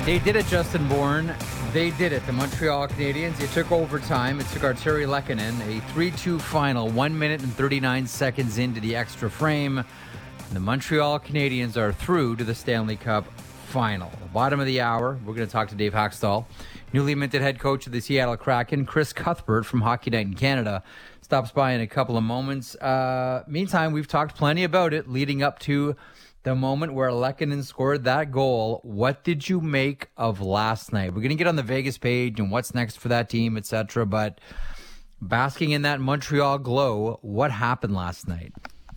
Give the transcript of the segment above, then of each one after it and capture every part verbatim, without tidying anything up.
They did it, Justin Bourne. They did it. The Montreal Canadiens. It took overtime. It took Artturi Lehkonen. A three two final, one minute and thirty-nine seconds into the extra frame. The Montreal Canadiens are through to the Stanley Cup final. Bottom of the hour, we're going to talk to Dave Haxtell. Newly minted head coach of the Seattle Kraken, Chris Cuthbert from Hockey Night in Canada, stops by in a couple of moments. Uh, meantime, we've talked plenty about it leading up to the moment where Lehkonen scored that goal. What did you make of last night? We're going to get on the Vegas page and what's next for that team, et cetera. But basking in that Montreal glow, what happened last night?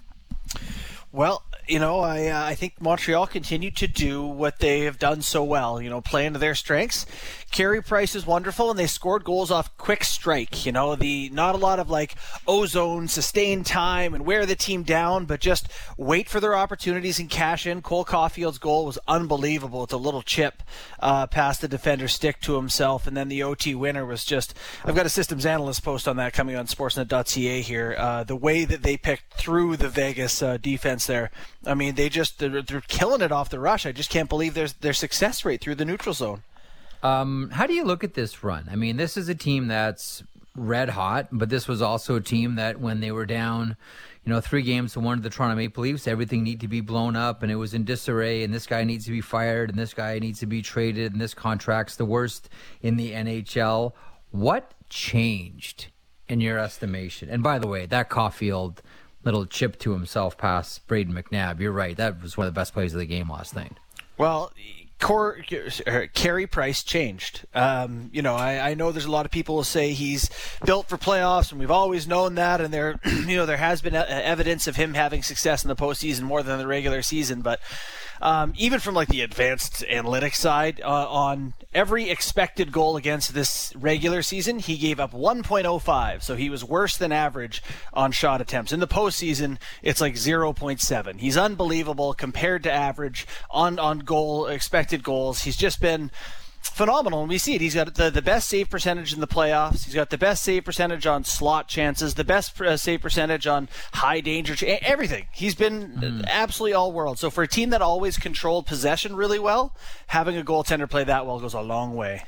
Well, you know, I uh, I think Montreal continued to do what they have done so well, you know, play into their strengths. Carey Price is wonderful, and they scored goals off quick strike. You know, the not a lot of like ozone, sustained time, and wear the team down, but just wait for their opportunities and cash in. Cole Caulfield's goal was unbelievable. It's a little chip uh, past the defender's stick to himself, and then the O T winner was just. I've got a systems analyst post on that coming on sportsnet dot c a here. Uh, the way that they picked through the Vegas uh, defense there. I mean, they just they're, they're killing it off the rush. I just can't believe their their success rate through the neutral zone. Um, how do you look at this run? I mean, this is a team that's red hot, but this was also a team that when they were down, you know, three games to one to the Toronto Maple Leafs, everything needed to be blown up, and it was in disarray, and this guy needs to be fired, and this guy needs to be traded, and this contract's the worst in the N H L. What changed in your estimation? And by the way, that Caulfield little chip to himself past Braden McNabb, you're right. That was one of the best plays of the game last night. Well, Cor- Carey Price changed. Um, you know, I, I know there's a lot of people who say he's built for playoffs, and we've always known that. And there, you know, there has been evidence of him having success in the postseason more than the regular season. But um, even from like the advanced analytics side, uh, on every expected goal against this regular season, he gave up one point oh five. So he was worse than average on shot attempts. In the postseason, it's like zero point seven. He's unbelievable compared to average on on goal expected goals. He's just been phenomenal, and we see it. He's got the, the best save percentage in the playoffs. He's got the best save percentage on slot chances, the best uh, save percentage on high danger, ch- everything. He's been mm. absolutely all world. So for a team that always controlled possession really well, having a goaltender play that well goes a long way.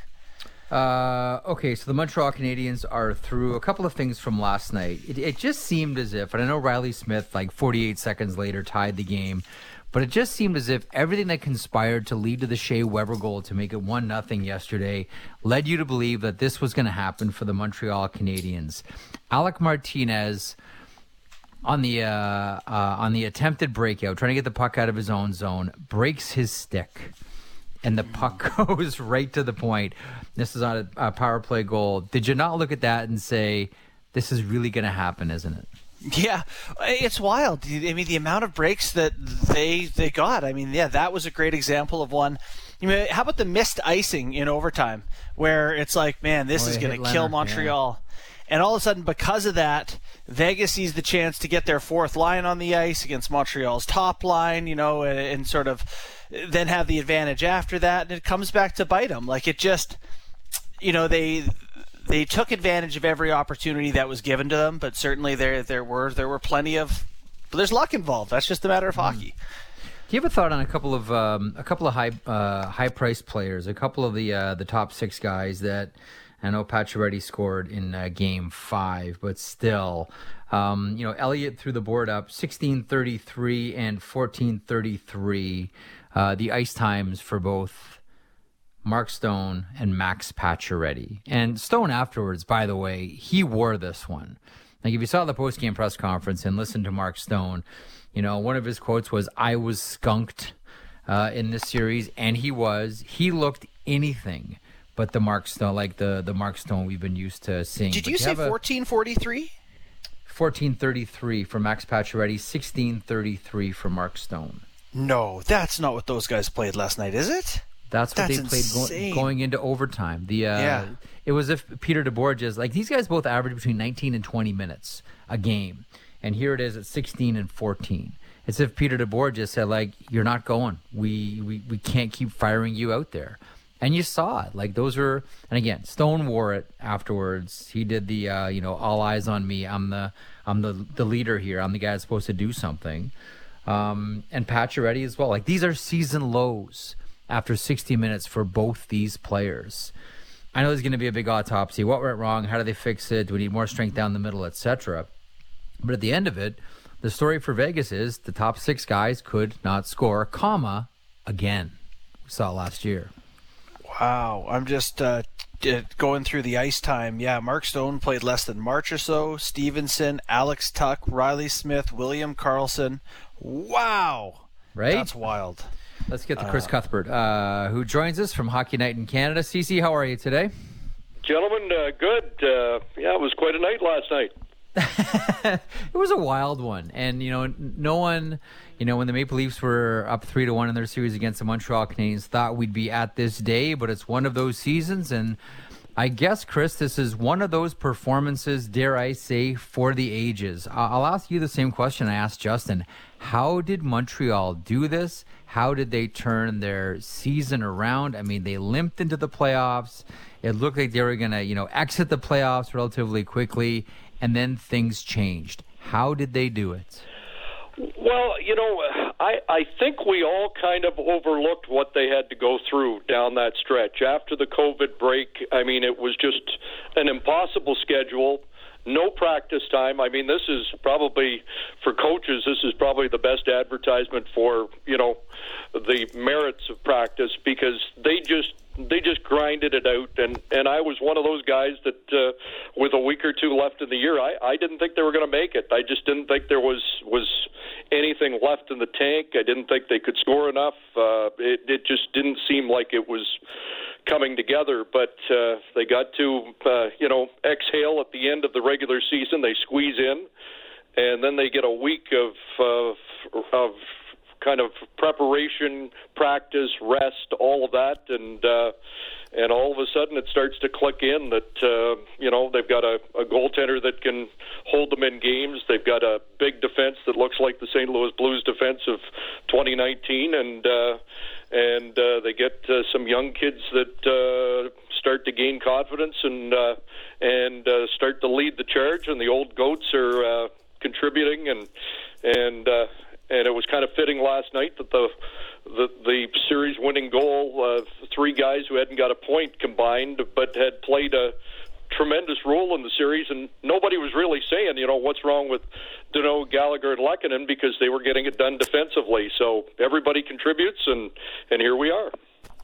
Uh, okay, so the Montreal Canadiens are through. A couple of things from last night. It, it just seemed as if, and I know Riley Smith, like forty-eight seconds later, tied the game, but it just seemed as if everything that conspired to lead to the Shea Weber goal to make it one nothing yesterday led you to believe that this was going to happen for the Montreal Canadiens. Alec Martinez on the uh, uh, on the attempted breakout, trying to get the puck out of his own zone, breaks his stick, and the puck goes right to the point. This is on a, a power play goal. Did you not look at that and say, this is really going to happen, isn't it? Yeah, it's wild. I mean, the amount of breaks that they they got. I mean, yeah, that was a great example of one. I mean, how about the missed icing in overtime, where it's like, man, this oh, is going to kill Montreal. Yeah. And all of a sudden, because of that, Vegas sees the chance to get their fourth line on the ice against Montreal's top line, you know, and, and sort of then have the advantage after that. And it comes back to bite them. Like, it just, you know, they... They took advantage of every opportunity that was given to them, but certainly there there were there were plenty of. But there's luck involved. That's just a matter of hockey. Do you have a thought on a couple of um, a couple of high uh, high priced players, a couple of the uh, the top six guys that I know Pacioretty scored in uh, game five, but still, um, you know, Elliott threw the board up sixteen thirty-three and fourteen thirty-three. Uh, the ice times for both Mark Stone and Max Pacioretty. And Stone afterwards, by the way, he wore this one. Like, if you saw the post-game press conference and listened to Mark Stone, you know, one of his quotes was, I was skunked uh, in this series, and he was. He looked anything but the Mark Stone, like the, the Mark Stone we've been used to seeing. Did you say fourteen forty-three? fourteen thirty-three for Max Pacioretty, sixteen thirty-three for Mark Stone. No, that's not what those guys played last night, is it? That's what That's they played go- going into overtime. The uh, yeah. It was if Peter DeBourge's, like, these guys both average between nineteen and twenty minutes a game. And here it is at sixteen and fourteen. It's if Peter DeBourge said, like, you're not going. We, we, we can't keep firing you out there. And you saw it. Like, those were, and again, Stone wore it afterwards. He did the, uh, you know, all eyes on me. I'm the I'm the, the leader here. I'm the guy that's supposed to do something. Um, and Pacioretty as well. Like, these are season lows. after sixty minutes for both these players. I know there's going to be a big autopsy. What went wrong? How do they fix it? Do we need more strength down the middle, et cetera? But at the end of it, the story for Vegas is the top six guys could not score, comma, again. We saw it last year. Wow. I'm just uh, going through the ice time. Yeah, Mark Stone played less than March or so. Stevenson, Alex Tuck, Riley Smith, William Karlsson. Wow. Right? That's wild. Let's get to Chris uh, Cuthbert, uh, who joins us from Hockey Night in Canada. C C, how are you today? Gentlemen, uh, good. Uh, yeah, it was quite a night last night. It was a wild one. And, you know, no one, you know, when the Maple Leafs were up three to one in their series against the Montreal Canadiens, thought we'd be at this day, but it's one of those seasons. And I guess, Chris, this is one of those performances, dare I say, for the ages. I'll ask you the same question I asked Justin. How did Montreal do this? How did they turn their season around? I mean, they limped into the playoffs. It looked like they were going to, you know, exit the playoffs relatively quickly, and then things changed. How did they do it? Well, you know, I, I think we all kind of overlooked what they had to go through down that stretch. After the COVID break, I mean, it was just an impossible schedule. No practice time. I mean, this is probably, for coaches, this is probably the best advertisement for, you know, the merits of practice, because they just they just grinded it out. And, and I was one of those guys that, uh, with a week or two left in the year, I, I didn't think they were going to make it. I just didn't think there was, was anything left in the tank. I didn't think they could score enough. Uh, it, it just didn't seem like it was coming together, but uh, they got to, uh, you know, exhale at the end of the regular season. They squeeze in, and then they get a week of uh, of kind of preparation, practice, rest, all of that, and uh, and all of a sudden it starts to click in that, uh, you know, they've got a, a goaltender that can hold them in games. They've got a big defense that looks like the Saint Louis Blues defense of twenty nineteen, and uh, and uh, they get uh, some young kids that uh, start to gain confidence and uh, and uh, start to lead the charge, and the old goats are uh, contributing, and and uh, and it was kind of fitting last night that the the, the series-winning goal, uh, three guys who hadn't got a point combined, but had played a tremendous role in the series, and nobody was really saying, you know, what's wrong with Danault, Gallagher, and Lehkonen, because they were getting it done defensively. So everybody contributes, and, and here we are.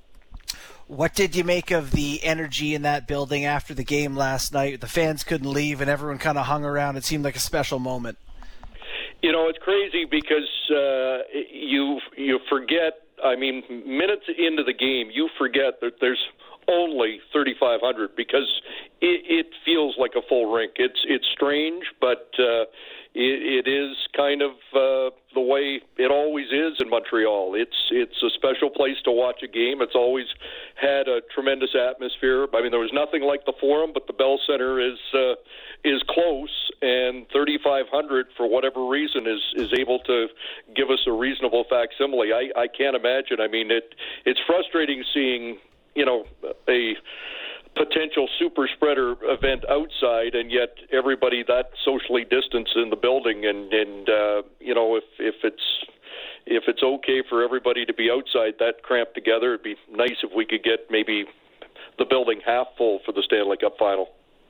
What did you make of the energy in that building after the game last night? The fans couldn't leave, and everyone kind of hung around. It seemed like a special moment. You know, it's crazy because uh, you you forget, I mean, minutes into the game, you forget that there's only thirty-five hundred, because it, it feels like a full rink. It's it's strange, but uh, it, it is kind of uh, the way it always is in Montreal. It's it's a special place to watch a game. It's always had a tremendous atmosphere. I mean, there was nothing like the Forum, but the Bell Center is uh, is close, and thirty-five hundred, for whatever reason, is is able to give us a reasonable facsimile. I, I can't imagine. I mean, it it's frustrating seeing, you know, a potential super spreader event outside, and yet everybody that socially distanced in the building. And, and uh, you know, if, if it's if it's okay for everybody to be outside that cramped together, it'd be nice if we could get maybe the building half full for the Stanley Cup final.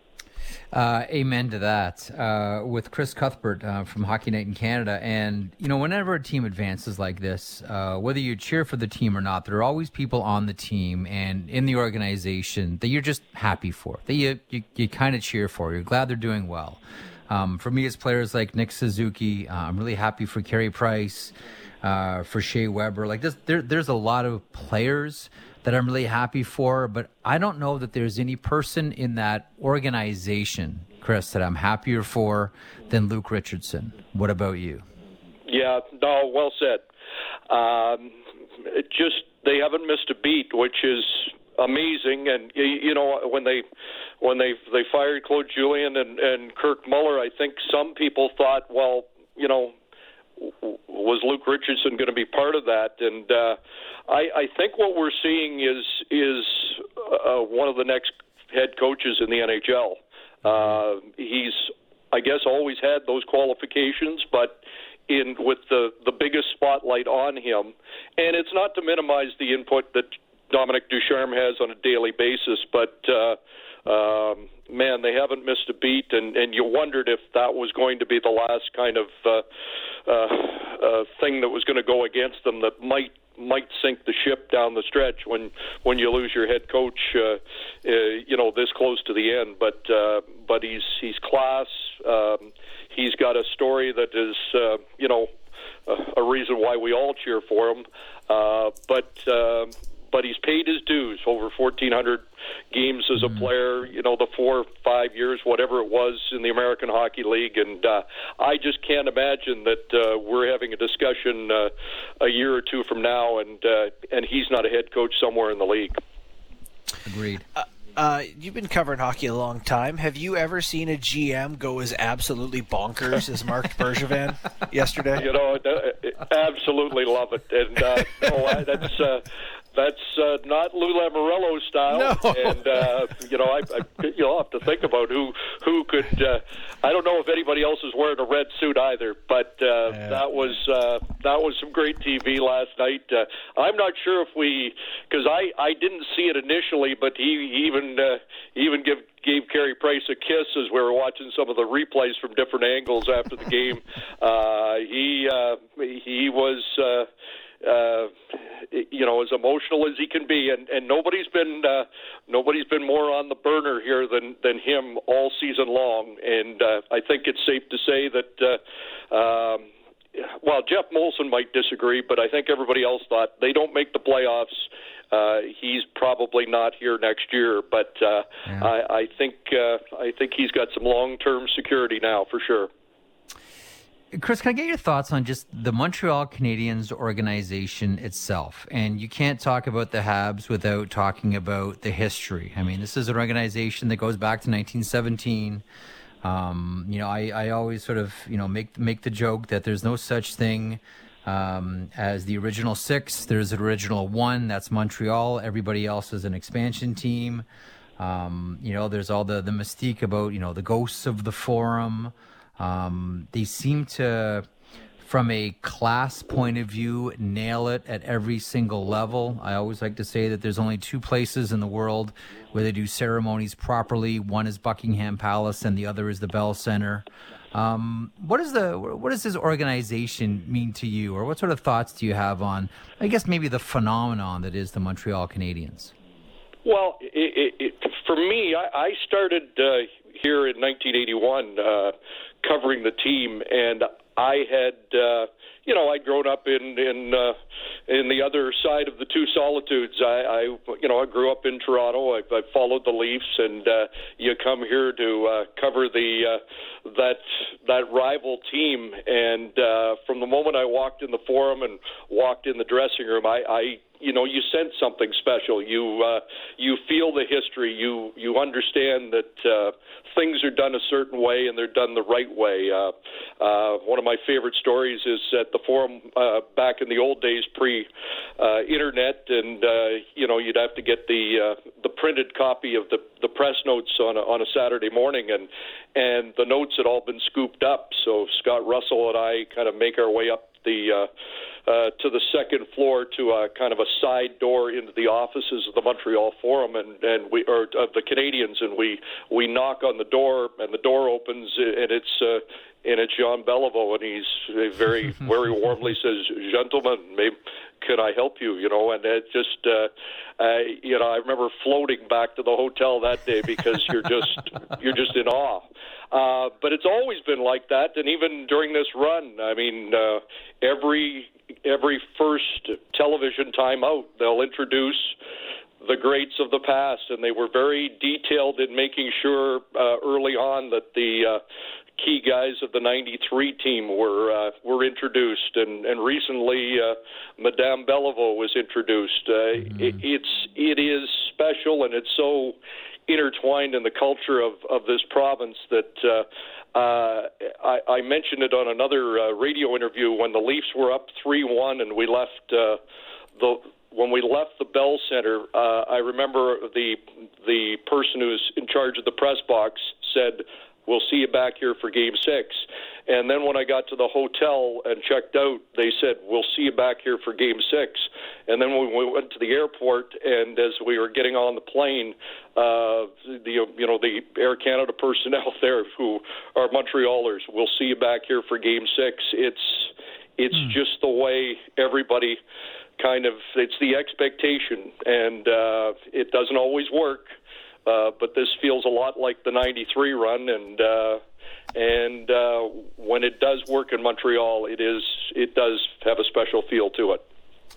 Uh, amen to that. Uh, with Chris Cuthbert uh, from Hockey Night in Canada. And, you know, whenever a team advances like this, uh, whether you cheer for the team or not, there are always people on the team and in the organization that you're just happy for, that you, you, you kind of cheer for. You're glad they're doing well. Um, for me, it's players like Nick Suzuki. Uh, I'm really happy for Carey Price, uh, for Shea Weber. Like this, there, there's a lot of players that I'm really happy for, but I don't know that there's any person in that organization, Chris, that I'm happier for than Luke Richardson. What about you? Yeah, no, well said. Um, it just, they haven't missed a beat, which is amazing. And you know, when they when they they fired Claude Julien and, and Kirk Muller, I think some people thought, well, you know, was Luke Richardson going to be part of that? And uh, I, I think what we're seeing is is uh, one of the next head coaches in the N H L. Uh, he's, I guess, always had those qualifications, but in with the, the biggest spotlight on him. And it's not to minimize the input that Dominic Ducharme has on a daily basis, but uh, um, man, they haven't missed a beat, and, and you wondered if that was going to be the last kind of uh, uh, uh, thing that was going to go against them that might might sink the ship down the stretch when when you lose your head coach, uh, uh, you know, this close to the end. But uh, but he's he's class. Um, he's got a story that is, uh, you know, a, a reason why we all cheer for him. Uh, but uh, but he's paid his dues, over fourteen hundred games as a player, you know, the four, five years, whatever it was in the American Hockey League. And uh, I just can't imagine that uh, we're having a discussion uh, a year or two from now and uh, and he's not a head coach somewhere in the league. Agreed. Uh, uh, you've been covering hockey a long time. Have you ever seen a G M go as absolutely bonkers as Marc Bergevin yesterday? You know, absolutely love it. And uh, no, that's... Uh, That's uh, not Lou Lamoriello style, no. and uh, you know, I, I you'll have to think about who who could. Uh, I don't know if anybody else is wearing a red suit either, but uh, yeah. that was uh, that was some great T V last night. Uh, I'm not sure if we, because I, I didn't see it initially, but he even uh, even give. gave Carey Price a kiss as we were watching some of the replays from different angles after the game. Uh, he uh, he was. Uh, Uh, you know, as emotional as he can be, and, and nobody's been uh, nobody's been more on the burner here than, than him all season long. And uh, I think it's safe to say that, uh, um, well, Jeff Molson might disagree, but I think everybody else thought they don't make the playoffs. Uh, he's probably not here next year, but uh, yeah. I, I think uh, I think he's got some long-term security now for sure. Chris, can I get your thoughts on just the Montreal Canadiens organization itself? And you can't talk about the Habs without talking about the history. I mean, this is an organization that goes back to nineteen seventeen. Um, you know, I, I always sort of, you know, make make the joke that there's no such thing um, as the original six. There's an original one. That's Montreal. Everybody else is an expansion team. Um, you know, there's all the, the mystique about, you know, the ghosts of the Forum. Um, they seem to, from a class point of view, nail it at every single level. I always like to say that there's only two places in the world where they do ceremonies properly. One is Buckingham Palace and the other is the Bell Center. Um, what is the, what does this organization mean to you, or what sort of thoughts do you have on, I guess, maybe the phenomenon that is the Montreal Canadiens? Well, it, it, it, for me, I, I started uh, here in nineteen eighty-one uh, covering the team, and I had, uh, you know, I'd grown up in in uh, in the other side of the two solitudes. I, I you know, I grew up in Toronto. I, I followed the Leafs, and uh, you come here to uh, cover the uh, that that rival team. And uh, from the moment I walked in the Forum and walked in the dressing room, I. I You know, you sense something special. You uh, you feel the history. You you understand that uh, things are done a certain way and they're done the right way. Uh, uh, one of my favorite stories is at the Forum uh, back in the old days, pre-internet, uh, and uh, you know, you'd have to get the uh, the printed copy of the, the press notes on a, on a Saturday morning, and and the notes had all been scooped up. So Scott Russell and I kind of make our way up the uh, uh, to the second floor to a kind of a side door into the offices of the Montreal Forum, and, and we or of the Canadiens, and we we knock on the door, and the door opens, and it's uh, and it's Jean Beliveau, and he's very very warmly says, "Gentlemen, maybe can I help you?" You know, and it just uh, uh, you know, I remember floating back to the hotel that day because you're just you're just in awe. Uh, but it's always been like that, and even during this run, I mean, uh, every every first television timeout, they'll introduce the greats of the past, and they were very detailed in making sure uh, early on that the uh, key guys of the ninety-three team were uh, were introduced, and and recently uh, Madame Beliveau was introduced. Uh, mm-hmm. it, it's it is special, and it's so intertwined in the culture of, of this province that uh, uh, I, I mentioned it on another uh, radio interview when the Leafs were up three one and we left uh, the when we left the Bell Center. Uh, I remember the the person who's in charge of the press box said, "We'll see you back here for Game Six." And then when I got to the hotel and checked out, they said, we'll see you back here for game six. And then when we went to the airport, and as we were getting on the plane, uh, the you know the Air Canada personnel there who are Montrealers, we'll see you back here for game six. It's it's mm. just the way everybody kind of, it's the expectation, and uh, it doesn't always work. Uh, but this feels a lot like the ninety-three run, and uh, and uh, when it does work in Montreal, it is it does have a special feel to it.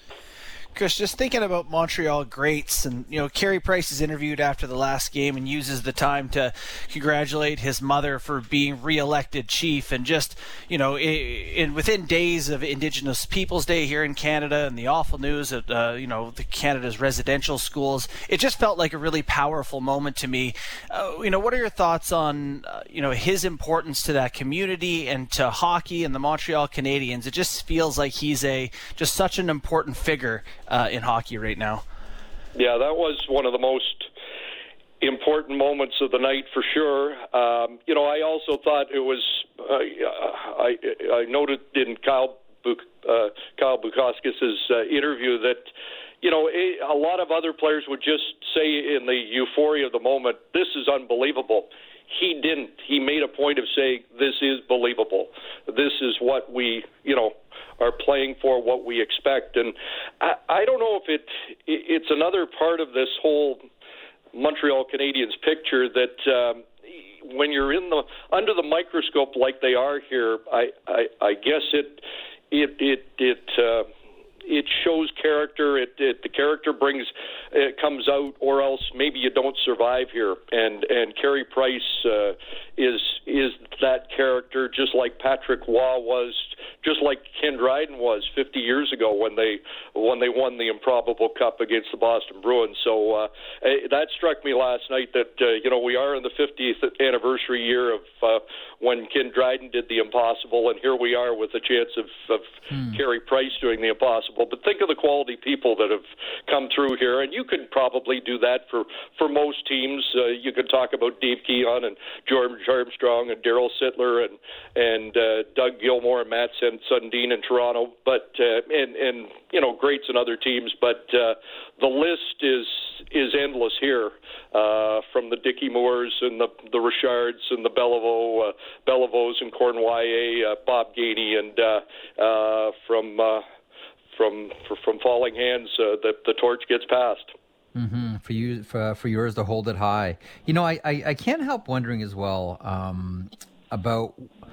Chris, just thinking about Montreal greats, and you know, Carey Price is interviewed after the last game and uses the time to congratulate his mother for being re-elected chief, and just you know, in, in within days of Indigenous Peoples Day here in Canada and the awful news of uh, you know the Canada's residential schools, it just felt like a really powerful moment to me. Uh, you know, what are your thoughts on uh, you know his importance to that community and to hockey and the Montreal Canadiens? It just feels like he's a just such an important figure Uh, in hockey right now. Yeah, that was one of the most important moments of the night for sure. Um, you know, I also thought it was. Uh, I, I noted in Kyle Buk, uh, Kyle Bukauskas' uh, interview that you know a, a lot of other players would just say in the euphoria of the moment, "This is unbelievable." He didn't. He made a point of saying, "This is believable. This is what we, you know, are playing for, what we expect." And I, I don't know if it it's another part of this whole Montreal Canadiens picture that um, when you're in the under the microscope like they are here, I, I, I guess it it it it. Uh, It shows character. It, it the character brings it comes out, or else maybe you don't survive here. And and Carey Price uh, is is that character, just like Patrick Waugh was, just like Ken Dryden was fifty years ago when they when they won the Improbable Cup against the Boston Bruins. So uh, that struck me last night that uh, you know we are in the fiftieth anniversary year of uh, when Ken Dryden did the impossible, and here we are with a chance of, of hmm. Carey Price doing the impossible. But think of the quality people that have come through here, and you could probably do that for, for most teams. Uh, you could talk about Dave Keon and George Armstrong and Darryl Sittler and and uh, Doug Gilmour and Matt Sundin in Toronto, but uh, and and you know greats in other teams. But uh, the list is is endless here, uh, from the Dickie Moores and the the Richards and the Beliveau, uh, Belivos and Cournoyer, uh, Bob Gainey, and uh, uh, from. Uh, From from falling hands, uh, the the torch gets passed. Mm-hmm. For you, for, for yours to hold it high. You know, I, I, I can't help wondering as well um, about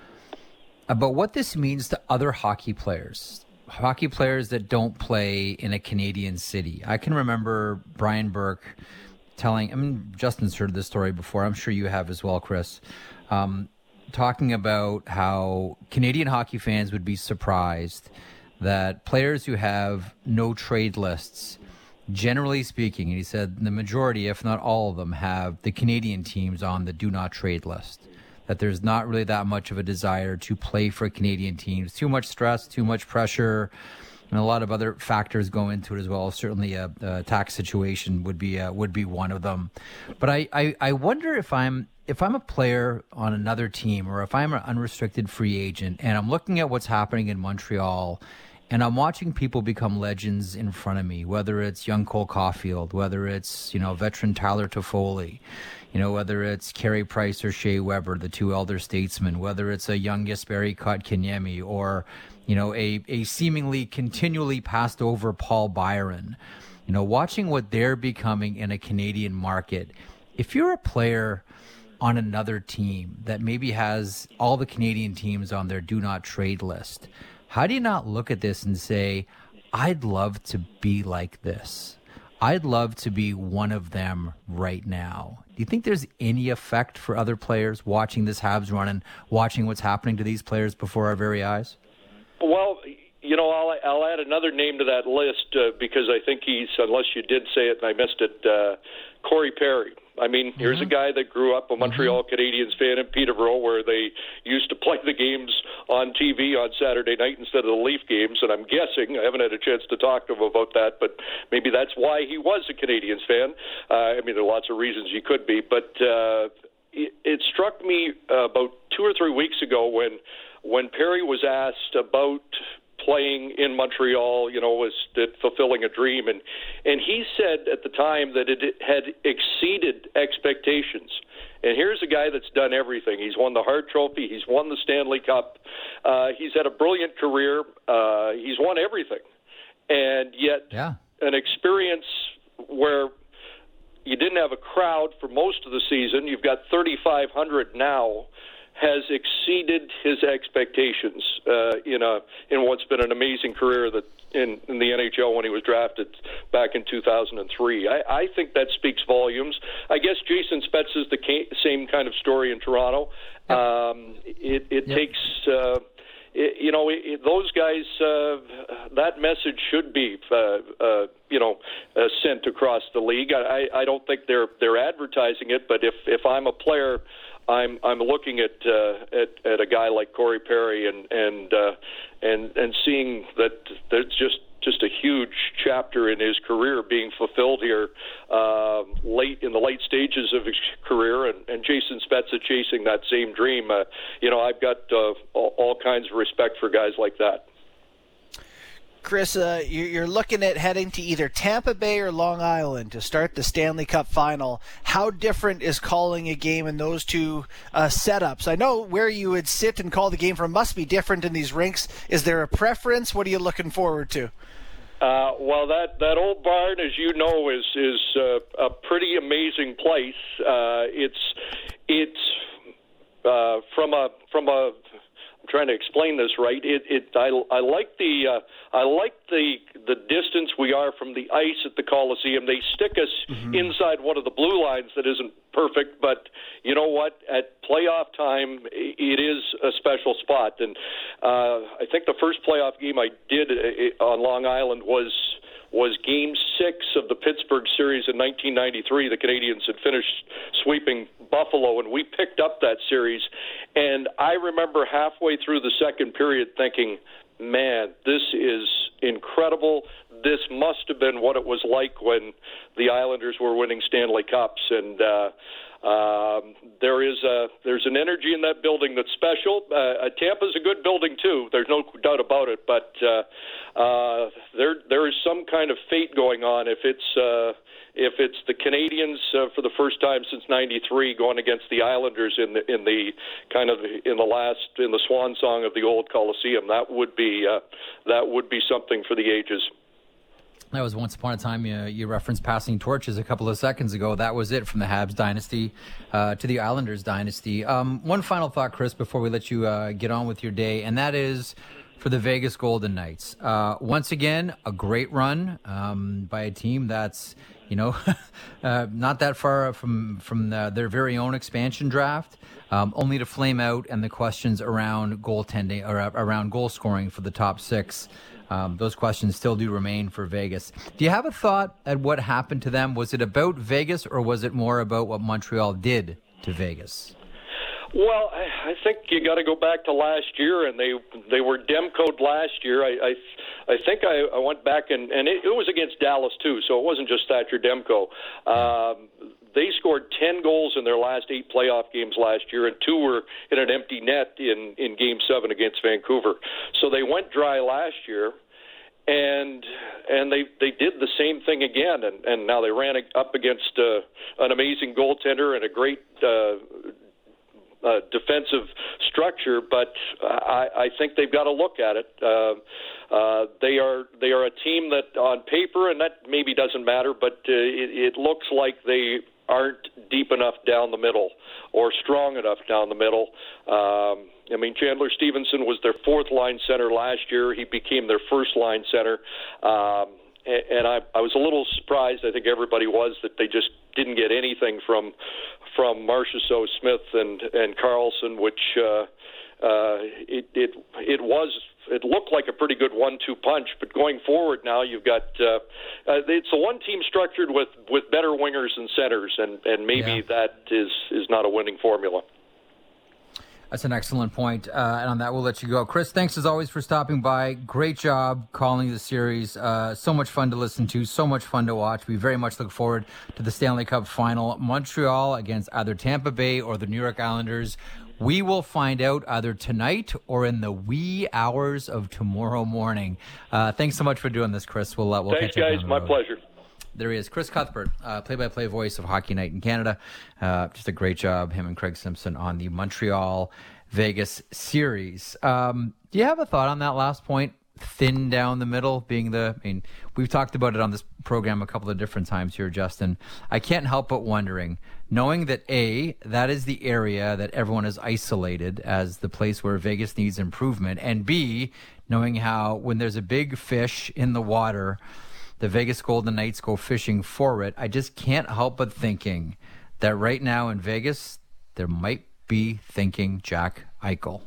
about what this means to other hockey players, hockey players that don't play in a Canadian city. I can remember Brian Burke telling. I mean, Justin's heard this story before. I'm sure you have as well, Chris. Um, talking about how Canadian hockey fans would be surprised that players who have no trade lists, generally speaking, and he said the majority, if not all of them, have the Canadian teams on the do not trade list. That there's not really that much of a desire to play for Canadian teams. Too much stress, too much pressure, and a lot of other factors go into it as well. Certainly a, a tax situation would be uh, would be one of them. But I, I, I wonder if I'm if I'm a player on another team, or if I'm an unrestricted free agent and I'm looking at what's happening in Montreal, and I'm watching people become legends in front of me, whether it's young Cole Caulfield, whether it's, you know, veteran Tyler Toffoli, you know, whether it's Carey Price or Shea Weber, the two elder statesmen, whether it's a young Jesperi Kotkaniemi, or, you know, a, a seemingly continually passed over Paul Byron. You know, watching what they're becoming in a Canadian market. If you're a player on another team that maybe has all the Canadian teams on their do not trade list, how do you not look at this and say, I'd love to be like this? I'd love to be one of them right now. Do you think there's any effect for other players watching this Habs run and watching what's happening to these players before our very eyes? Well, you know, I'll, I'll add another name to that list uh, because I think he's, unless you did say it and I missed it, uh, Corey Perry. I mean, mm-hmm. here's a guy that grew up a Montreal mm-hmm. Canadiens fan in Peterborough, where they used to play the games on T V on Saturday night instead of the Leaf games. And I'm guessing, I haven't had a chance to talk to him about that, but maybe that's why he was a Canadiens fan. Uh, I mean, there are lots of reasons he could be, but uh, it, it struck me uh, about two or three weeks ago when when Perry was asked about playing in Montreal, you know, was it fulfilling a dream, and and he said at the time that it had exceeded expectations. And here's a guy that's done everything. He's won the Hart Trophy. He's won the Stanley Cup. Uh, he's had a brilliant career. Uh, he's won everything, and yet yeah. an experience where you didn't have a crowd for most of the season. You've got thirty-five hundred now. Has exceeded his expectations uh, in a in what's been an amazing career that in, in the N H L when he was drafted back in two thousand three. I, I think that speaks volumes. I guess Jason Spezza is the ca- same kind of story in Toronto. Yep. Um, it it yep. takes. Uh, it, you know, it, those guys, uh, that message should be, uh, uh, you know, uh, sent across the league. I, I don't think they're they're advertising it, but if, if I'm a player, I'm I'm looking at uh, at at a guy like Corey Perry and and uh, and and seeing that there's just just a huge chapter in his career being fulfilled here uh, late in the late stages of his career, and, and Jason Spezza chasing that same dream. Uh, you know, I've got uh, all, all kinds of respect for guys like that. Chris, uh, you're looking at heading to either Tampa Bay or Long Island to start the Stanley Cup final. How different is calling a game in those two uh, setups? I know where you would sit and call the game from must be different in these rinks. Is there a preference? What are you looking forward to? Uh, well, that, that old barn, as you know, is is uh, a pretty amazing place. Uh, it's it's uh, from a from a trying to explain this right. It, it I, I like the uh, I like the the distance we are from the ice at the Coliseum. They stick us mm-hmm. inside one of the blue lines that isn't perfect, but you know what? At playoff time, it is a special spot. And uh, I think the first playoff game I did on Long Island was. was Game six of the Pittsburgh series in nineteen ninety-three. The Canadians had finished sweeping Buffalo, and we picked up that series. And I remember halfway through the second period thinking, man, this is incredible. This must have been what it was like when the Islanders were winning Stanley Cups. And uh, um, there is a, there's an energy in that building that's special. Uh, Tampa's a good building, too. There's no doubt about it. But uh, uh, there there is some kind of fate going on if it's uh, if it's the Canadians uh, for the first time since ninety-three going against the Islanders in the in the kind of in the last in the swan song of the old Coliseum. That would be uh, that would be something for the ages. That was once upon a time. You, you referenced passing torches a couple of seconds ago. That was it from the Habs dynasty uh, to the Islanders dynasty. Um, one final thought, Chris, before we let you uh, get on with your day, and that is for the Vegas Golden Knights. Uh, once again, a great run um, by a team that's, you know, uh, not that far from from the, their very own expansion draft, um, only to flame out, and the questions around goaltending or uh, around goal scoring for the top six. Um, those questions still do remain for Vegas. Do you have a thought at what happened to them? Was it about Vegas, or was it more about what Montreal did to Vegas? Well, I think you got to go back to last year, and they they were Demco'd last year. I I, I think I, I went back and and it, it was against Dallas too, so it wasn't just Thatcher Demko. Um, they scored ten goals in their last eight playoff games last year, and two were in an empty net in in Game Seven against Vancouver. So they went dry last year. And and they they did the same thing again, and, and now they ran up against uh, an amazing goaltender and a great uh, uh, defensive structure. But I, I think they've got to look at it. Uh, uh, they are they are a team that on paper, and that maybe doesn't matter, but uh, it, it looks like they aren't deep enough down the middle or strong enough down the middle. Um, I mean, Chandler Stevenson was their fourth line center last year. He became their first line center. Um, and and I, I was a little surprised, I think everybody was, that they just didn't get anything from from Marchessault, Smith, and, and Carlson, which uh, uh, it, it it was it looked like a pretty good one two punch. But going forward now, you've got uh, uh, it's a one team structured with, with better wingers and centers, and, and maybe yeah. that is, is not a winning formula. That's an excellent point. Uh, and on that, we'll let you go. Chris, thanks as always for stopping by. Great job calling the series. Uh, so much fun to listen to, so much fun to watch. We very much look forward to the Stanley Cup final. Montreal against either Tampa Bay or the New York Islanders. We will find out either tonight or in the wee hours of tomorrow morning. Uh, thanks so much for doing this, Chris. We'll, uh, we'll thanks, catch up guys. on the My road. pleasure. There he is, Chris Cuthbert, uh, play-by-play voice of Hockey Night in Canada. Uh, just a great job, him and Craig Simpson, on the Montreal-Vegas series. Um, do you have a thought on that last point? Thin down the middle being the, I mean, we've talked about it on this program a couple of different times here, Justin. I can't help but wondering, knowing that A, that is the area that everyone is isolated as the place where Vegas needs improvement, and B, knowing how when there's a big fish in the water, the Vegas Golden Knights go fishing for it. I just can't help but thinking that right now in Vegas, there might be thinking Jack Eichel.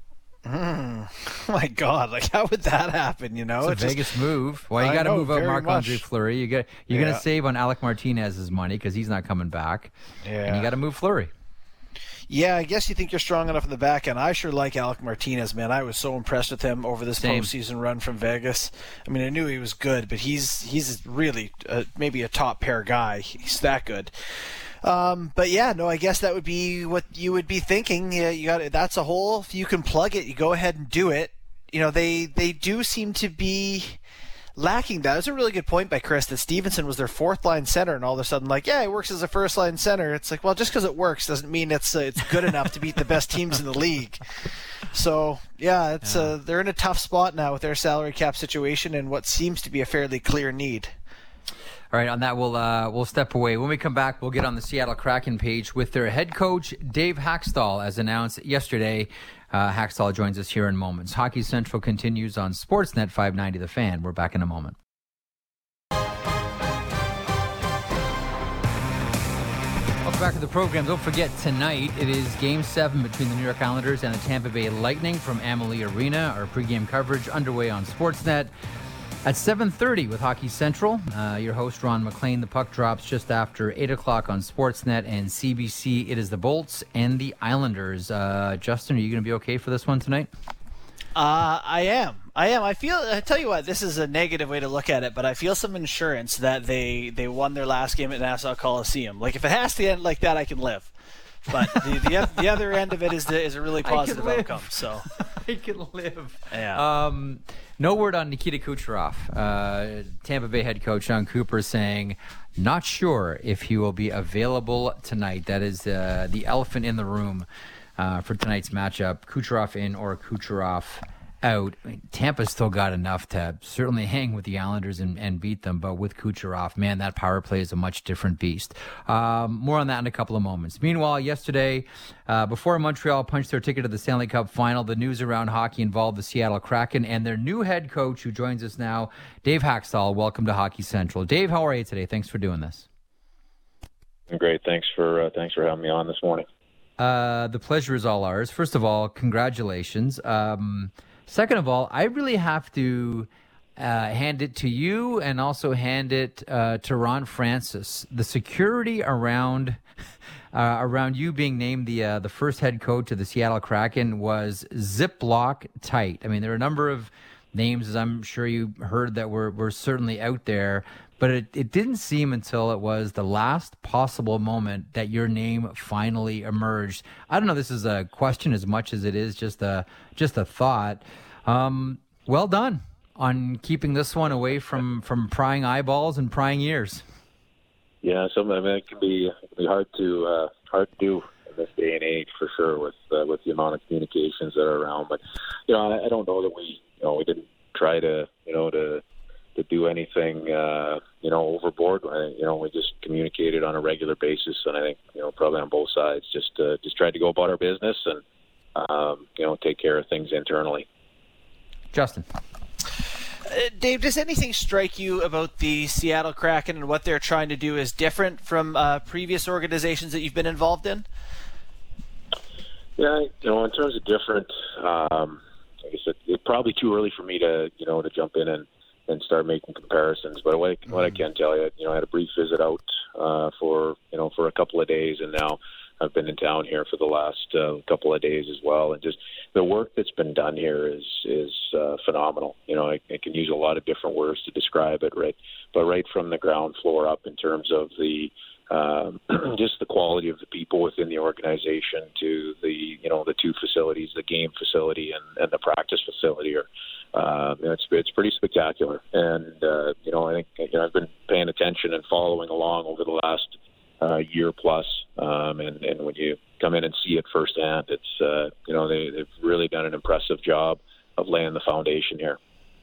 Mm. Oh my God! Like, how would that happen? You know, it's a it's Vegas just, move. Well, you got to move out Marc-Andre Fleury. You got you're yeah. going to save on Alec Martinez's money because he's not coming back. Yeah, and you got to move Fleury. Yeah, I guess you think you're strong enough in the back end. I sure like Alec Martinez, man. I was so impressed with him over this Same. postseason run from Vegas. I mean, I knew he was good, but he's he's really uh, maybe a top pair guy. He's that good. Um, but yeah, no, I guess that would be what you would be thinking. Yeah, you got that's a hole. If you can plug it, you go ahead and do it. You know, they they do seem to be lacking that. It was a really good point by Chris that Stevenson was their fourth line center, and all of a sudden, like, yeah, he works as a first line center. It's like, well, just because it works doesn't mean it's uh, it's good enough to beat the best teams in the league. So yeah, it's yeah. Uh, they're in a tough spot now with their salary cap situation and what seems to be a fairly clear need. All right, on that, we'll uh, we'll step away. When we come back, we'll get on the Seattle Kraken page with their head coach, Dave Hakstol, as announced yesterday. Uh, Hakstol joins us here in moments. Hockey Central continues on Sportsnet five ninety The Fan. We're back in a moment. Welcome back to the program. Don't forget, tonight it is Game seven between the New York Islanders and the Tampa Bay Lightning from Amalie Arena. Our pregame coverage underway on Sportsnet. At seven thirty with Hockey Central, uh, your host, Ron McLean. The puck drops just after eight o'clock on Sportsnet and C B C. It is the Bolts and the Islanders. Uh, Justin, are you going to be okay for this one tonight? Uh, I am. I am. I feel, I tell you what, this is a negative way to look at it, but I feel some insurance that they, they won their last game at Nassau Coliseum. Like, if it has to end like that, I can live. But the the, the other end of it is the, is a really positive outcome. So I can live. Yeah. Um, no word on Nikita Kucherov. Uh, Tampa Bay head coach John Cooper saying not sure if he will be available tonight. That is uh, the elephant in the room uh, for tonight's matchup. Kucherov in or Kucherov out. I mean, Tampa's still got enough to certainly hang with the Islanders and, and beat them, but with Kucherov, man, that power play is a much different beast. Um, more on that in a couple of moments. Meanwhile, yesterday, uh, before Montreal punched their ticket to the Stanley Cup final, the news around hockey involved the Seattle Kraken and their new head coach, who joins us now, Dave Hakstol. Welcome to Hockey Central. Dave, how are you today? Thanks for doing this. Great. Thanks for uh, thanks for having me on this morning. Uh, the pleasure is all ours. First of all, congratulations. Um, Second of all, I really have to uh, hand it to you and also hand it uh, to Ron Francis. The security around uh, around you being named the uh, the first head coach of the Seattle Kraken was Ziploc tight. I mean, there are a number of names, as I'm sure you heard, that were, were certainly out there, but it, it didn't seem until it was the last possible moment that your name finally emerged. I don't know, this is a question as much as it is just a just a thought. Um, well done on keeping this one away from, from prying eyeballs and prying ears. Yeah, some I mean, it can be it can be hard to uh, hard to do in this day and age for sure with uh, with the amount of communications that are around. But you know, I, I don't know that we you know we didn't try to you know to to do anything uh, you know overboard. I, you know, we just communicated on a regular basis, and I think you know probably on both sides just uh, just tried to go about our business and um, you know take care of things internally. Justin. Uh, Dave, does anything strike you about the Seattle Kraken and what they're trying to do is different from uh, previous organizations that you've been involved in? Yeah, you know, in terms of different, um, I guess it, it's probably too early for me to, you know, to jump in and, and start making comparisons. But what, mm-hmm. what I can tell you, you know, I had a brief visit out uh, for, you know, for a couple of days, and now I've been in town here for the last uh, couple of days as well, and just the work that's been done here is is uh, phenomenal. You know, I, I can use a lot of different words to describe it, right? But right from the ground floor up, in terms of the um, just the quality of the people within the organization, to the you know the two facilities, the game facility and, and the practice facility, are uh, it's it's pretty spectacular. And uh, you know, I think you know I've been paying attention and following along over the last Uh, year plus, um, and, and when you come in and see it firsthand, it's uh, you know they, they've really done an impressive job of laying the foundation here.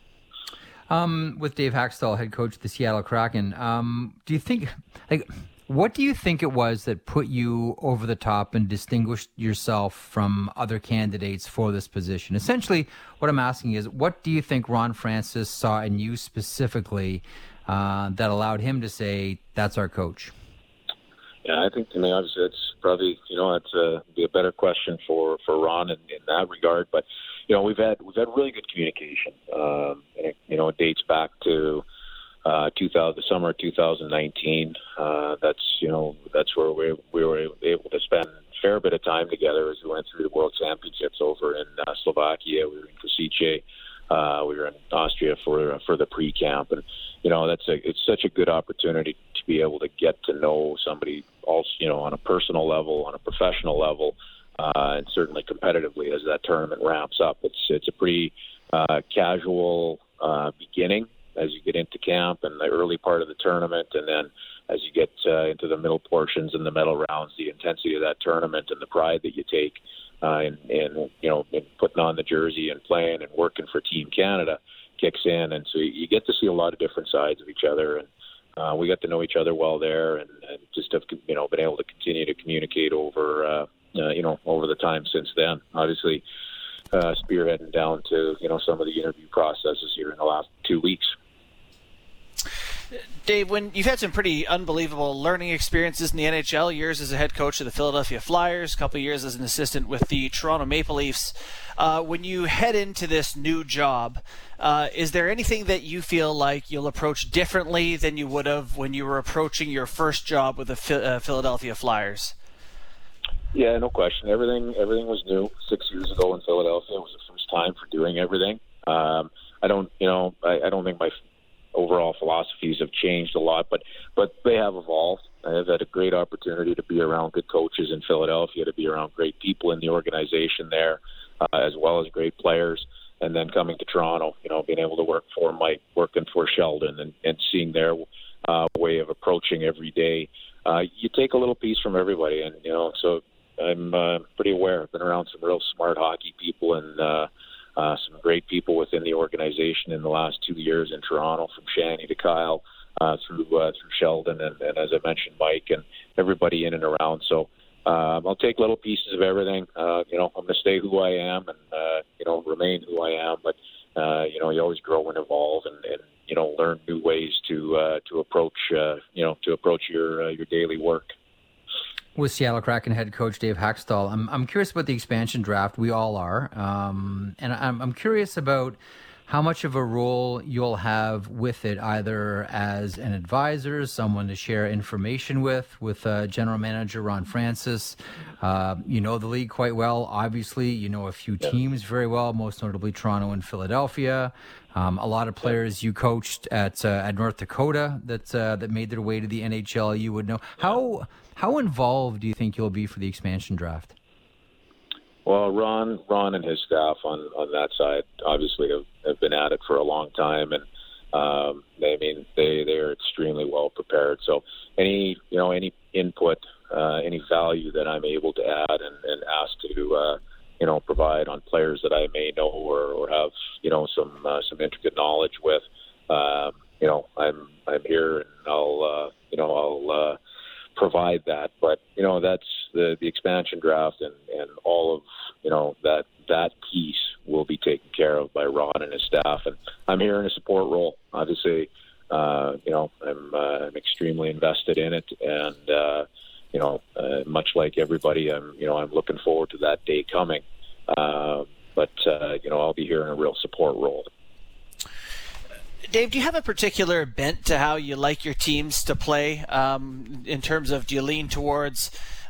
Um, with Dave Hakstol, head coach of the Seattle Kraken, um, do you think, like, what do you think it was that put you over the top and distinguished yourself from other candidates for this position? Essentially, what I'm asking is, what do you think Ron Francis saw in you specifically uh, that allowed him to say, "That's our coach"? Yeah, I think, I mean, obviously it's probably, you know, it's a, be a better question for, for Ron in, in that regard. But, you know, we've had, we've had really good communication. Um, and it, you know, it dates back to uh, two thousand, the summer of two thousand nineteen. Uh, that's, you know, that's where we, we were able to spend a fair bit of time together as we went through the World Championships over in uh, Slovakia. We were in Košice. Uh, we were in Austria for for the pre-camp, and you know that's a it's such a good opportunity to be able to get to know somebody also, you know, on a personal level, on a professional level, uh, and certainly competitively as that tournament ramps up. It's it's a pretty uh, casual uh, beginning as you get into camp and the early part of the tournament, and then as you get uh, into the middle portions and the medal rounds, the intensity of that tournament and the pride that you take. Uh, and, and, you know, and putting on the jersey and playing and working for Team Canada kicks in. And so you get to see a lot of different sides of each other. And uh, we got to know each other well there, and, and just have, you know, been able to continue to communicate over, uh, uh, you know, over the time since then. Obviously, uh, spearheading down to, you know, some of the interview processes here in the last two weeks. Dave, when you've had some pretty unbelievable learning experiences in the N H L, years as a head coach of the Philadelphia Flyers, a couple of years as an assistant with the Toronto Maple Leafs, uh, when you head into this new job, uh, is there anything that you feel like you'll approach differently than you would have when you were approaching your first job with the Ph- uh, Philadelphia Flyers? Yeah, no question. Everything everything was new six years ago in Philadelphia. It was the first time for doing everything. Um, I don't, you know, I, I don't think my overall philosophies have changed a lot, but but they have evolved. I've had a great opportunity to be around good coaches in Philadelphia, to be around great people in the organization there, uh, as well as great players. And then coming to Toronto, you know, being able to work for Mike, working for Sheldon, and, and seeing their uh, way of approaching every day. Uh, you take a little piece from everybody, and you know, so I'm uh, pretty aware. I've been around some real smart hockey people and uh, Uh, some great people within the organization in the last two years in Toronto, from Shanny to Kyle, uh, through uh, through Sheldon, and, and as I mentioned, Mike, and everybody in and around. So um, I'll take little pieces of everything. Uh, you know, I'm going to stay who I am, and uh, you know, remain who I am. But uh, you know, you always grow and evolve, and, and you know, learn new ways to uh, to approach uh, you know to approach your uh, your daily work. With Seattle Kraken head coach Dave Hakstol, I'm I'm curious about the expansion draft. We all are, um, and I'm I'm curious about how much of a role you'll have with it, either as an advisor, someone to share information with, with uh, General Manager Ron Francis. Uh, you know the league quite well. Obviously, you know a few teams very well, most notably Toronto and Philadelphia. Um, a lot of players you coached at uh, at North Dakota that uh, that made their way to the N H L. You would know how. How involved do you think you'll be for the expansion draft? Well, Ron, Ron and his staff on, on that side obviously have, have been at it for a long time, and um, they, I mean they they are extremely well prepared. So any you know any input, uh, any value that I'm able to add and, and ask to uh, you know provide on players that I may know or, or have you know some uh, some intricate knowledge with, uh, you know I'm I'm here, and I'll uh, you know I'll. Uh, provide that. But you know that's the the expansion draft, and and all of you know that that piece will be taken care of by Ron and his staff, and I'm here in a support role. Obviously, uh, you know I'm uh, I'm extremely invested in it, and uh, you know uh, much like everybody, I'm you know I'm looking forward to that day coming. Uh, but uh, you know I'll be here in a real support role. Dave, do you have a particular bent to how you like your teams to play, um, in terms of do you lean towards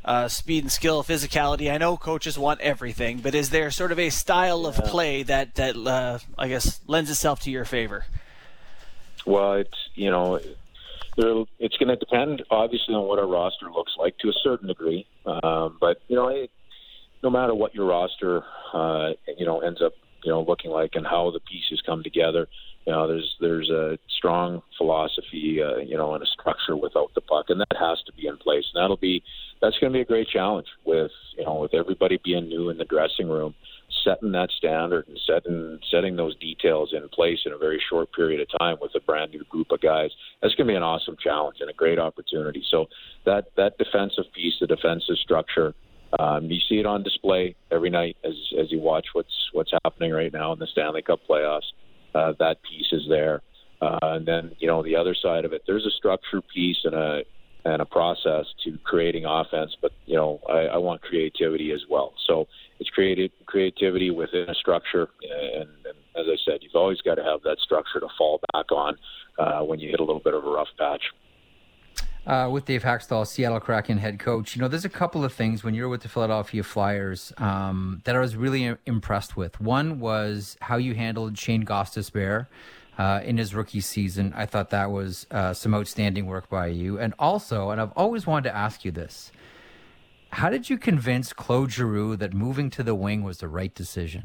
uh, speed and skill, physicality. I know coaches want everything, but is there sort of a style of play that, that uh, I guess, lends itself to your favor? Well, it's, you know, it's going to depend, obviously, on what our roster looks like to a certain degree. Um, but, you know, it, no matter what your roster, uh, you know, ends up, you know, looking like and how the pieces come together, you know, there's there's a strong philosophy, uh, you know, and a structure without the puck, and that has to be in place. And that'll be that's going to be a great challenge with, you know, with everybody being new in the dressing room, setting that standard and setting setting those details in place in a very short period of time with a brand new group of guys. That's going to be an awesome challenge and a great opportunity. So that that defensive piece, the defensive structure, um, you see it on display every night as as you watch what's what's happening right now in the Stanley Cup playoffs. Uh, that piece is there, uh, and then, you know, the other side of it, there's a structure piece and a and a process to creating offense, but, you know, I, I want creativity as well. So it's creative creativity within a structure, and, and as I said, you've always got to have that structure to fall back on uh, when you hit a little bit of a rough patch. Uh, with Dave Hakstol, Seattle Kraken head coach, you know, there's a couple of things when you're with the Philadelphia Flyers um, that I was really impressed with. One was how you handled Shane Gostisbehere uh, in his rookie season. I thought that was uh, some outstanding work by you. And also, and I've always wanted to ask you this, how did you convince Claude Giroux that moving to the wing was the right decision?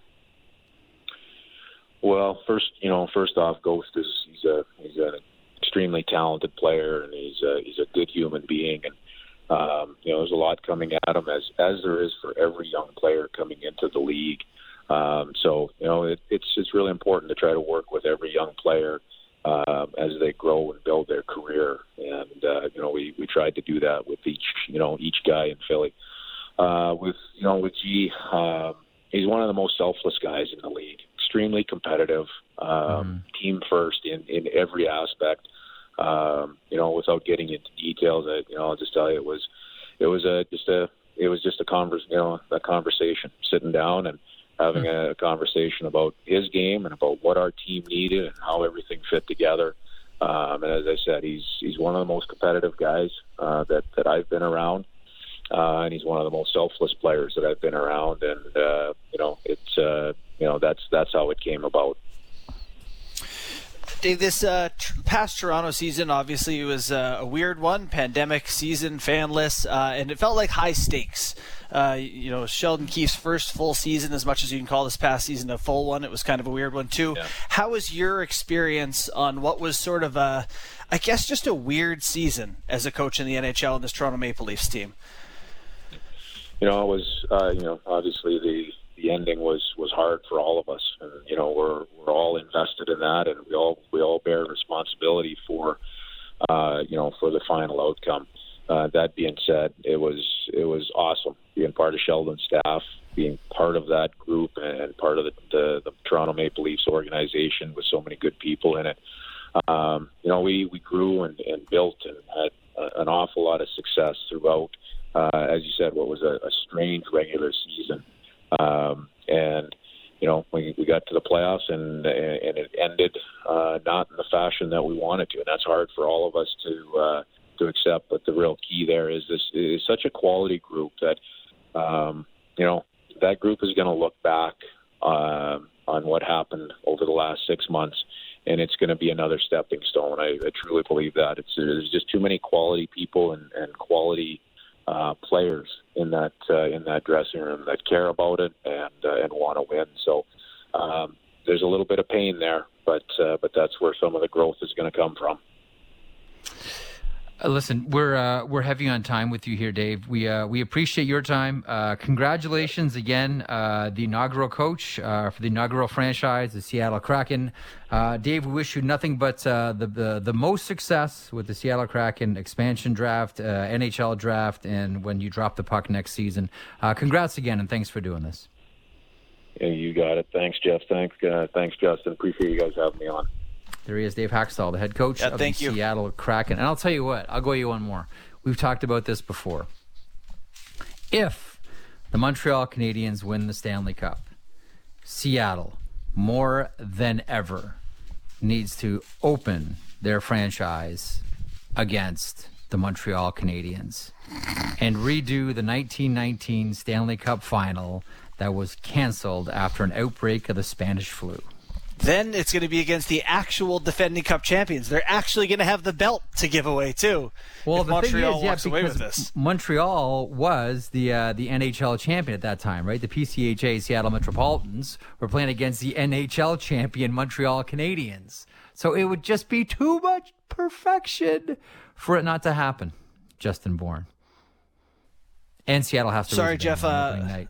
Well, first, you know, first off, Ghost is he's a he's a extremely talented player, and he's a, he's a good human being, and um, you know, there's a lot coming at him as as there is for every young player coming into the league. Um, so you know, it, it's it's really important to try to work with every young player uh, as they grow and build their career, and uh, you know, we we tried to do that with each you know each guy in Philly. Uh, with you know with G, um, he's one of the most selfless guys in the league. Extremely competitive, um, mm. team first in, in every aspect. Um, you know, without getting into details, I, you know, I'll just tell you it was, it was a just a, it was just a converse, you know, a conversation, sitting down and having mm. a conversation about his game and about what our team needed and how everything fit together. Um, and as I said, he's he's one of the most competitive guys uh, that that I've been around. Uh, and he's one of the most selfless players that I've been around, and uh, you know, it's uh, you know that's that's how it came about. Dave, this uh, tr- past Toronto season, obviously, it was uh, a weird one, pandemic season, fanless, uh, and it felt like high stakes. Uh, you know, Sheldon Keefe's first full season, as much as you can call this past season a full one. It was kind of a weird one too. Yeah. How was your experience on what was sort of a, I guess, just a weird season as a coach in the N H L and this Toronto Maple Leafs team? You know, it was, uh, you know, obviously the, the ending was, was hard for all of us. And, you know, we're we're all invested in that, and we all we all bear responsibility for, uh, you know, for the final outcome. Uh, that being said, it was it was awesome being part of Sheldon's staff, being part of that group, and part of the, the, the Toronto Maple Leafs organization with so many good people in it. Um, you know, we, we grew and, and built and had a, an awful lot of success throughout. Uh, as you said, what was a, a strange regular season. Um, and, you know, we, we got to the playoffs and, and it ended uh, not in the fashion that we wanted to. And that's hard for all of us to uh, to accept. But the real key there is this is such a quality group that, um, you know, that group is going to look back uh, on what happened over the last six months. And it's going to be another stepping stone. I, I truly believe that. It's There's just too many quality people and, and quality Uh, players in that uh, in that dressing room that care about it and uh, and want to win. So um, there's a little bit of pain there, but uh, but that's where some of the growth is going to come from. Uh, listen, we're uh, we're heavy on time with you here, Dave. We uh, we appreciate your time. Uh, congratulations again, uh, the inaugural coach uh, for the inaugural franchise, the Seattle Kraken. Uh, Dave, we wish you nothing but uh, the, the the most success with the Seattle Kraken expansion draft, uh, N H L draft, and when you drop the puck next season. Uh, congrats again, and thanks for doing this. Yeah, you got it. Thanks, Jeff. Thanks, uh, thanks, Justin. Appreciate you guys having me on. There he is, Dave Hakstol, the head coach yeah, of the you. Seattle Kraken. And I'll tell you what, I'll go you one more. We've talked about this before. If the Montreal Canadiens win the Stanley Cup, Seattle, more than ever, needs to open their franchise against the Montreal Canadiens. and redo the nineteen nineteen Stanley Cup final that was canceled after an outbreak of the Spanish flu. Then it's going to be against the actual defending Cup champions. They're actually going to have the belt to give away too. Well, if the Montreal thing is, yeah, walks away with because this. Montreal was the uh, the N H L champion at that time, right? The P C H A Seattle Metropolitans were playing against the N H L champion Montreal Canadiens. So it would just be too much perfection for it not to happen. Justin Bourne. And Seattle has to. Sorry, Jeff. Uh,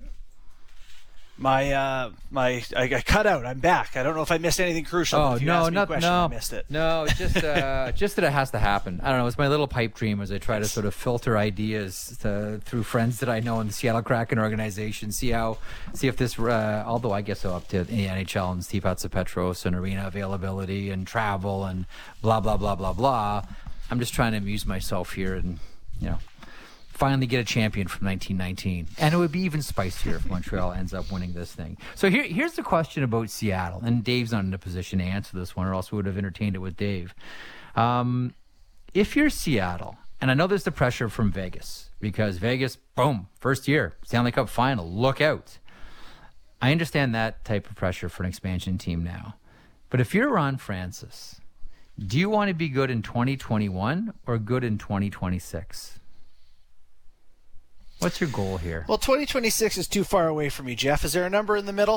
my uh, my I, I cut out. I'm back. I don't know if I missed anything crucial. Oh if you no, asked me not a question, no, I missed it. no. Just uh, just that it has to happen. I don't know. It's my little pipe dream as I try to sort of filter ideas to, through friends that I know in the Seattle Kraken organization. See how, see if this. Uh, although I guess so up to the N H L and Steve Hatzapetros and arena availability and travel and blah blah blah blah blah. I'm just trying to amuse myself here and you know. Finally get a champion from nineteen nineteen. And it would be even spicier if Montreal ends up winning this thing. So here, here's the question about Seattle. And Dave's not in a position to answer this one, or else we would have entertained it with Dave. Um, if you're Seattle, and I know there's the pressure from Vegas, because Vegas, boom, first year, Stanley Cup final, look out. I understand that type of pressure for an expansion team now. But if you're Ron Francis, do you want to be good in twenty twenty-one or good in twenty twenty-six? What's your goal here? Well, twenty twenty-six is too far away for me, Jeff. Is there a number in the middle?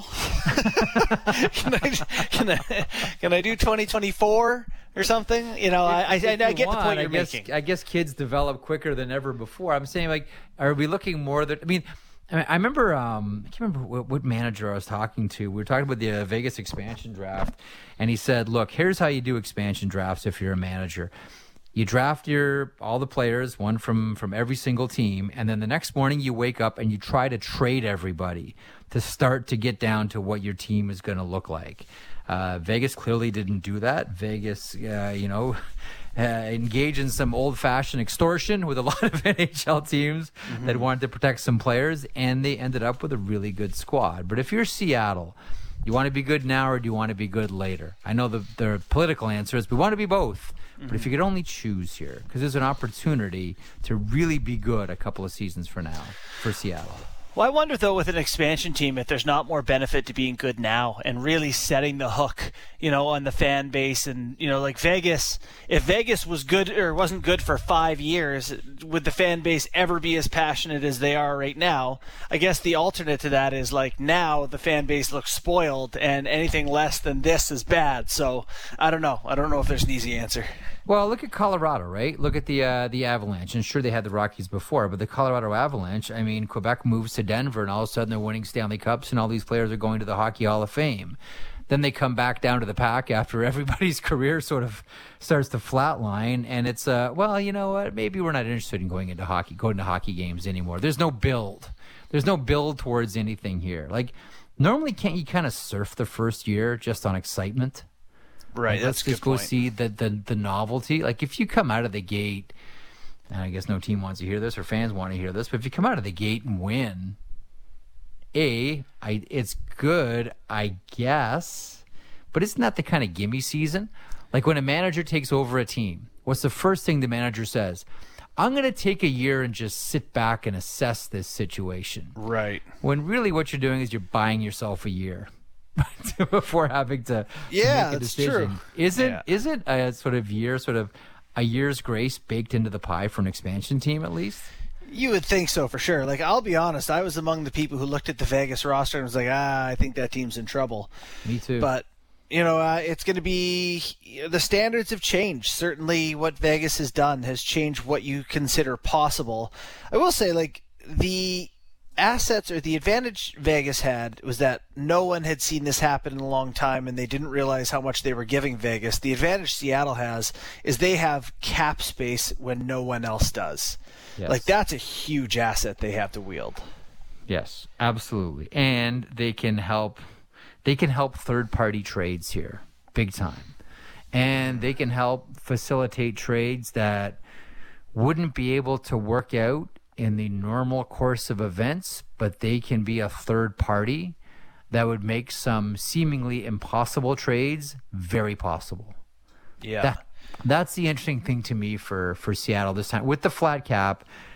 can, I, can, I, can I do twenty twenty-four or something? You know, I, I, I, I get want, the point you're I guess, making. I guess kids develop quicker than ever before. I'm saying, like, are we looking more that? I mean, I, mean, I remember. Um, I can't remember what, what manager I was talking to. We were talking about the uh, Vegas expansion draft, and he said, "Look, here's how you do expansion drafts if you're a manager." You draft your all the players, one from, from every single team, and then the next morning you wake up and you try to trade everybody to start to get down to what your team is going to look like. Uh, Vegas clearly didn't do that. Vegas, uh, you know, uh, engaged in some old-fashioned extortion with a lot of N H L teams mm-hmm. that wanted to protect some players, and they ended up with a really good squad. But if you're Seattle, you want to be good now or do you want to be good later? I know the, the political answer is we want to be both. Mm-hmm. But if you could only choose here, because there's an opportunity to really be good a couple of seasons for now for Seattle. Well, I wonder, though, with an expansion team, if there's not more benefit to being good now and really setting the hook, you know, on the fan base. And, you know, like Vegas, if Vegas was good or wasn't good for five years, would the fan base ever be as passionate as they are right now? I guess the alternate to that is, like, now the fan base looks spoiled and anything less than this is bad. So I don't know. I don't know if there's an easy answer. Well, look at Colorado, right? Look at the uh, the Avalanche. And sure, they had the Rockies before, but the Colorado Avalanche, I mean, Quebec moves to Denver, and all of a sudden they're winning Stanley Cups, and all these players are going to the Hockey Hall of Fame. Then they come back down to the pack after everybody's career sort of starts to flatline, and it's, uh, well, you know what? Maybe we're not interested in going into hockey, going to hockey games anymore. There's no build. There's no build towards anything here. Like, normally can't you kind of surf the first year just on excitement? Right, like, that's let's a good just go point. see the, the the novelty. Like if you come out of the gate, and I guess no team wants to hear this or fans want to hear this, but if you come out of the gate and win, A, I it's good, I guess, but isn't that the kind of gimme season? Like when a manager takes over a team, what's the first thing the manager says? I'm going to take a year and just sit back and assess this situation. Right. When really what you're doing is you're buying yourself a year. Before having to yeah, make a that's decision. true. Isn't yeah. isn't a sort of year, sort of a year's grace baked into the pie for an expansion team at least? You would think so for sure. Like I'll be honest, I was among the people who looked at the Vegas roster and was like, ah, I think that team's in trouble. Me too. But you know, uh, it's going to be the standards have changed. Certainly, what Vegas has done has changed what you consider possible. I will say, like the assets or the advantage Vegas had was that no one had seen this happen in a long time and they didn't realize how much they were giving Vegas. The advantage Seattle has is they have cap space when no one else does. Yes. Like that's a huge asset they have to wield. Yes, absolutely. And they can help they can help third-party trades here big time. And they can help facilitate trades that wouldn't be able to work out in the normal course of events, but they can be a third party that would make some seemingly impossible trades very possible. Yeah. That, that's the interesting thing to me for, for Seattle this time. With the flat cap,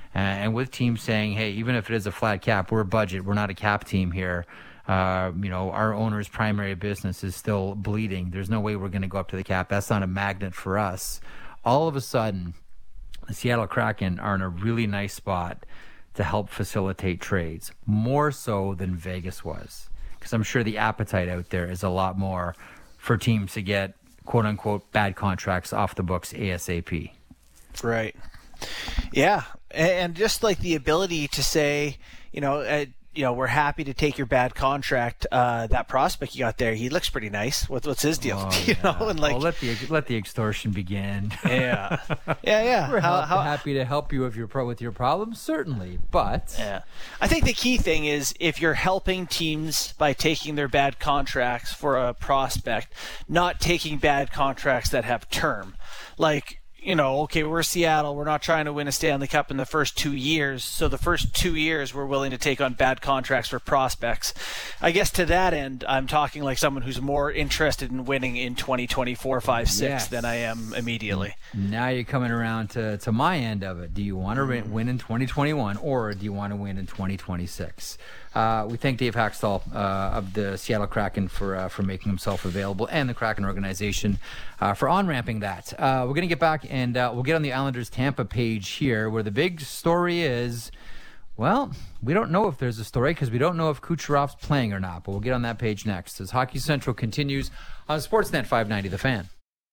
Uh, and with teams saying, hey, even if it is a flat cap, we're a budget, we're not a cap team here. Uh, you know, our owner's primary business is still bleeding. There's no way we're going to go up to the cap. That's not a magnet for us. All of a sudden, the Seattle Kraken are in a really nice spot to help facilitate trades, more so than Vegas was. Because I'm sure the appetite out there is a lot more for teams to get, quote-unquote, bad contracts off the books ASAP. Right. Yeah, and just like the ability to say, you know, uh, you know, we're happy to take your bad contract. Uh, that prospect you got there, he looks pretty nice. What, what's his deal? Oh, you yeah. know, and like, well, let the let the extortion begin. yeah, yeah, yeah. We're how, help, how, happy to help you if you're pro with your problems, certainly. But yeah, I think the key thing is if you're helping teams by taking their bad contracts for a prospect, not taking bad contracts that have term, like. You know, okay, we're Seattle. We're not trying to win a Stanley Cup in the first two years. So the first two years, we're willing to take on bad contracts for prospects. I guess to that end, I'm talking like someone who's more interested in winning in twenty twenty-four, five, six Yes. than I am immediately. Now you're coming around to, to my end of it. Do you want to mm. win in twenty twenty-one or do you want to win in twenty twenty-six? Uh, we thank Dave Haxtell uh, of the Seattle Kraken for uh, for making himself available, and the Kraken organization uh, for on-ramping that. Uh, we're going to get back and uh, we'll get on the Islanders Tampa page here, where the big story is, well, we don't know if there's a story because we don't know if Kucherov's playing or not, but we'll get on that page next as Hockey Central continues on Sportsnet five ninety The Fan.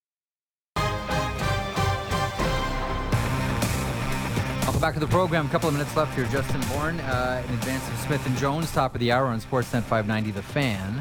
Welcome back to the program. A couple of minutes left here. Justin Bourne uh, in advance of Smith and Jones, top of the hour on Sportsnet five ninety The Fan.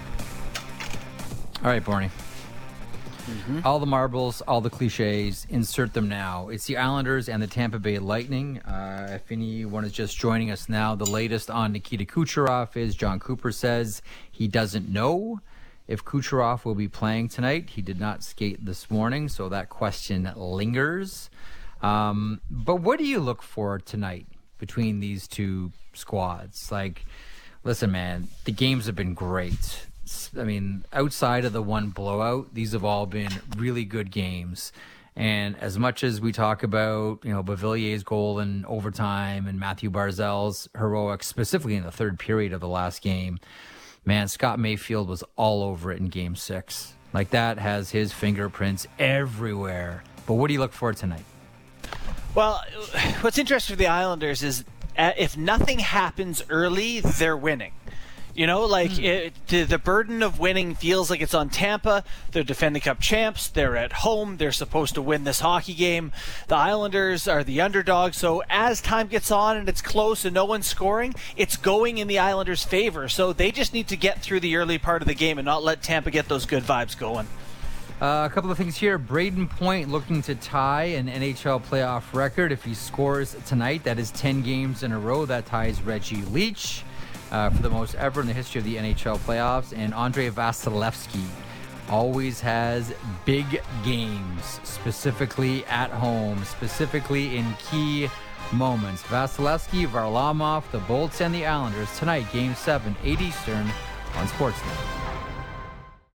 All right, Borny. Mm-hmm. All the marbles, all the cliches, insert them now. It's the Islanders and the Tampa Bay Lightning. Uh, if anyone is just joining us now, the latest on Nikita Kucherov is John Cooper says he doesn't know if Kucherov will be playing tonight. He did not skate this morning, so that question lingers. Um, but what do you look for tonight between these two squads? Like, listen, man, the games have been great. I mean, outside of the one blowout, these have all been really good games. And as much as we talk about, you know, Beauvillier's goal in overtime and Matthew Barzal's heroics, specifically in the third period of the last game, man, Scott Mayfield was all over it in game six. Like, that has his fingerprints everywhere. But what do you look for tonight? Well, what's interesting for the Islanders is uh, if nothing happens early, they're winning. You know, like mm. it, the, the burden of winning feels like it's on Tampa. They're defending Cup champs. They're at home. They're supposed to win this hockey game. The Islanders are the underdog. So as time gets on and it's close and no one's scoring, it's going in the Islanders' favor. So they just need to get through the early part of the game and not let Tampa get those good vibes going. Uh, a couple of things here. Braden Point looking to tie an N H L playoff record. If he scores tonight, that is ten games in a row. That ties Reggie Leach uh, for the most ever in the history of the N H L playoffs. And Andrei Vasilevsky always has big games, specifically at home, specifically in key moments. Vasilevsky, Varlamov, the Bolts, and the Islanders tonight, Game seven, eight Eastern on Sportsnet.